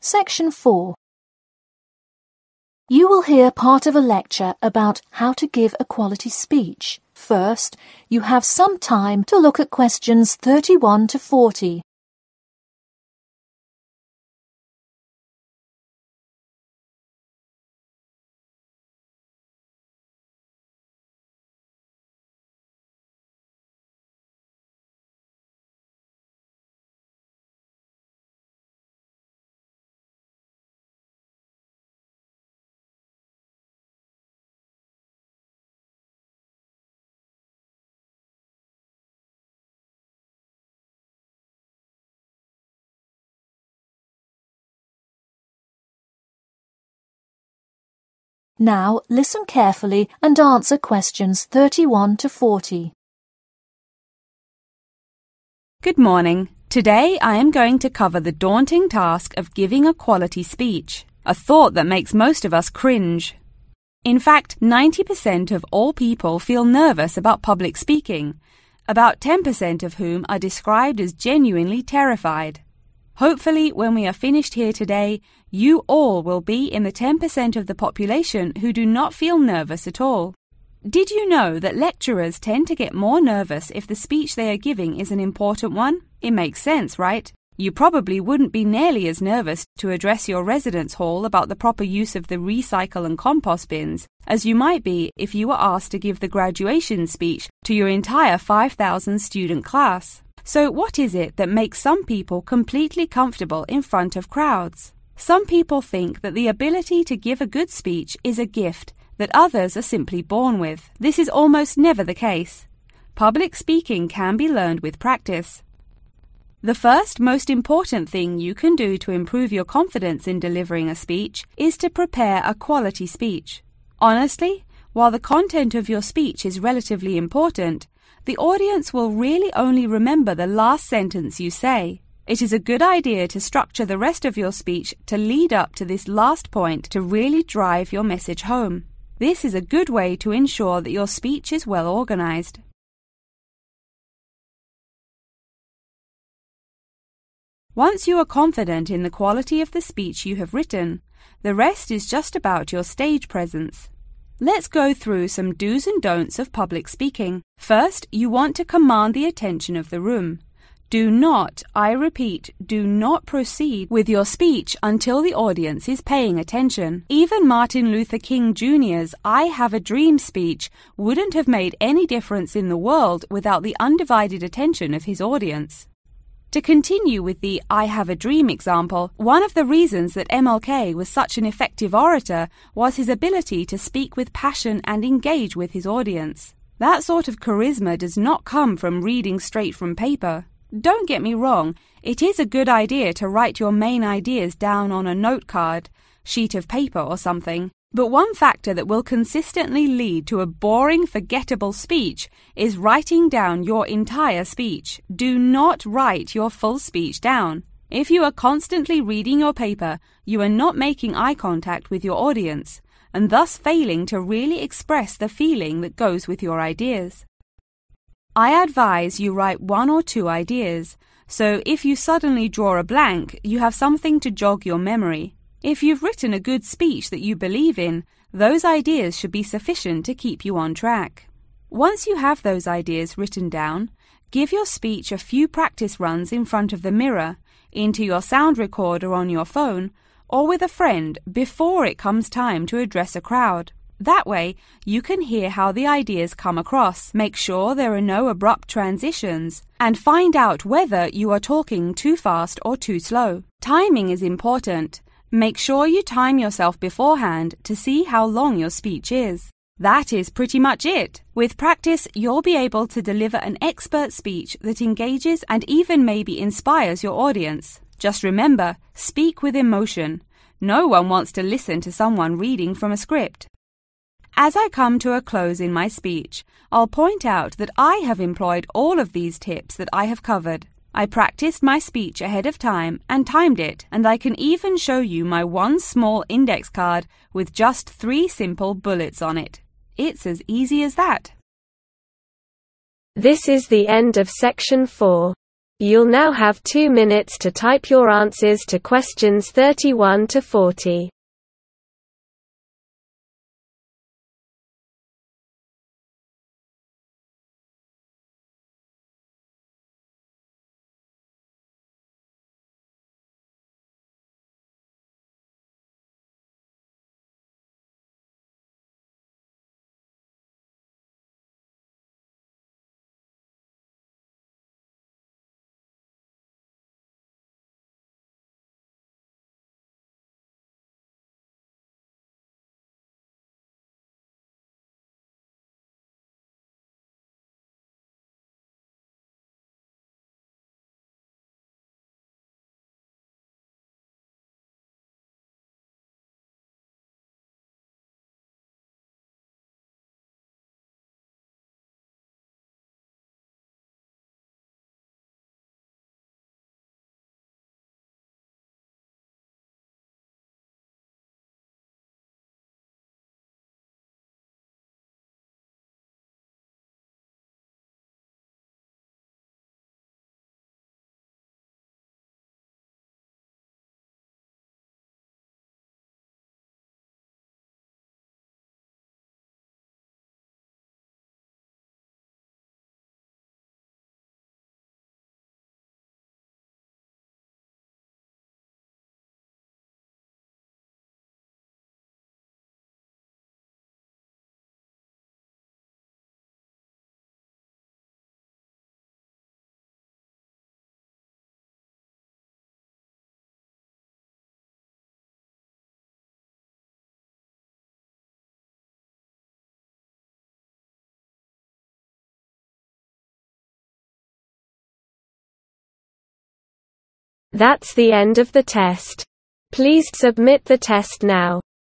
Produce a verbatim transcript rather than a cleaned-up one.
Section four. You will hear part of a lecture about how to give a quality speech. First, you have some time to look at questions thirty-one to forty. Now listen carefully and answer questions thirty-one to forty. Good morning. Today I am going to cover the daunting task of giving a quality speech, a thought that makes most of us cringe. In fact, ninety percent of all people feel nervous about public speaking, about ten percent of whom are described as genuinely terrified. Hopefully, when we are finished here today, you all will be in the ten percent of the population who do not feel nervous at all. Did you know that lecturers tend to get more nervous if the speech they are giving is an important one? It makes sense, right? You probably wouldn't be nearly as nervous to address your residence hall about the proper use of the recycle and compost bins as you might be if you were asked to give the graduation speech to your entire five thousand student class. So what is it that makes some people completely comfortable in front of crowds? Some people think that the ability to give a good speech is a gift that others are simply born with. This is almost never the case. Public speaking can be learned with practice. The first most important thing you can do to improve your confidence in delivering a speech is to prepare a quality speech. Honestly, while the content of your speech is relatively important, the audience will really only remember the last sentence you say. It is a good idea to structure the rest of your speech to lead up to this last point to really drive your message home. This is a good way to ensure that your speech is well organized. Once you are confident in the quality of the speech you have written, the rest is just about your stage presence. Let's go through some do's and don'ts of public speaking. First, you want to command the attention of the room. Do not, I repeat, do not proceed with your speech until the audience is paying attention. Even Martin Luther King Junior's I Have a Dream speech wouldn't have made any difference in the world without the undivided attention of his audience. To continue with the I Have a Dream example, one of the reasons that M L K was such an effective orator was his ability to speak with passion and engage with his audience. That sort of charisma does not come from reading straight from paper. Don't get me wrong, it is a good idea to write your main ideas down on a note card, sheet of paper or something. But one factor that will consistently lead to a boring, forgettable speech is writing down your entire speech. Do not write your full speech down. If you are constantly reading your paper, you are not making eye contact with your audience, and thus failing to really express the feeling that goes with your ideas. I advise you write one or two ideas, so if you suddenly draw a blank, you have something to jog your memory. If you've written a good speech that you believe in, those ideas should be sufficient to keep you on track. Once you have those ideas written down, give your speech a few practice runs in front of the mirror, into your sound recorder on your phone, or with a friend before it comes time to address a crowd. That way, you can hear how the ideas come across, make sure there are no abrupt transitions, and find out whether you are talking too fast or too slow. Timing is important. Make sure you time yourself beforehand to see how long your speech is. That is pretty much it. With practice, you'll be able to deliver an expert speech that engages and even maybe inspires your audience. Just remember, speak with emotion. No one wants to listen to someone reading from a script. As I come to a close in my speech, I'll point out that I have employed all of these tips that I have covered. I practiced my speech ahead of time and timed it, and I can even show you my one small index card with just three simple bullets on it. It's as easy as that. This is the end of section four. You'll now have two minutes to type your answers to questions thirty-one to forty. That's the end of the test. Please submit the test now.